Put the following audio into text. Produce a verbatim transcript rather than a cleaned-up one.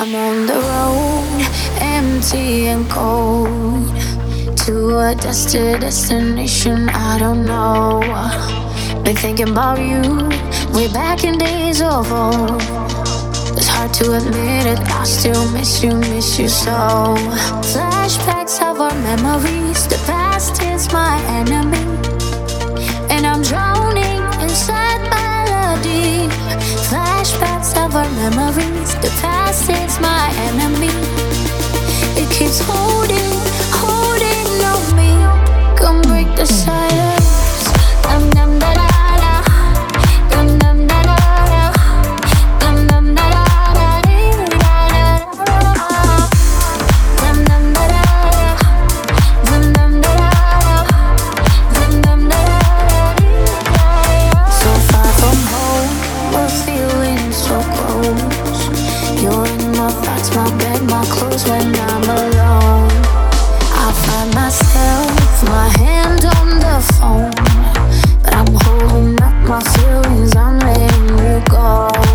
I'm on the road, empty and cold, to a desti- destination I don't know. Been thinking about you way back in days of old. It's hard to admit it, I still miss you, miss you so. Flashbacks of our memories, the past is my enemy, and I'm drowning inside melody. Flashbacks of our memories, the past is my enemy. It keeps holding, holding on me. Come break the silence. Dum dum da da da. Dum dum da da da. Dum dum da da da dee da da da. Dum dum da da da. Dum dum da da da. Dum dum da da da dee da da. So far from home, we're feeling so close. You're in my thoughts, my bed, my clothes when I'm alone. I find myself, my hand on the phone, but I'm holding up my feelings, I'm letting you go.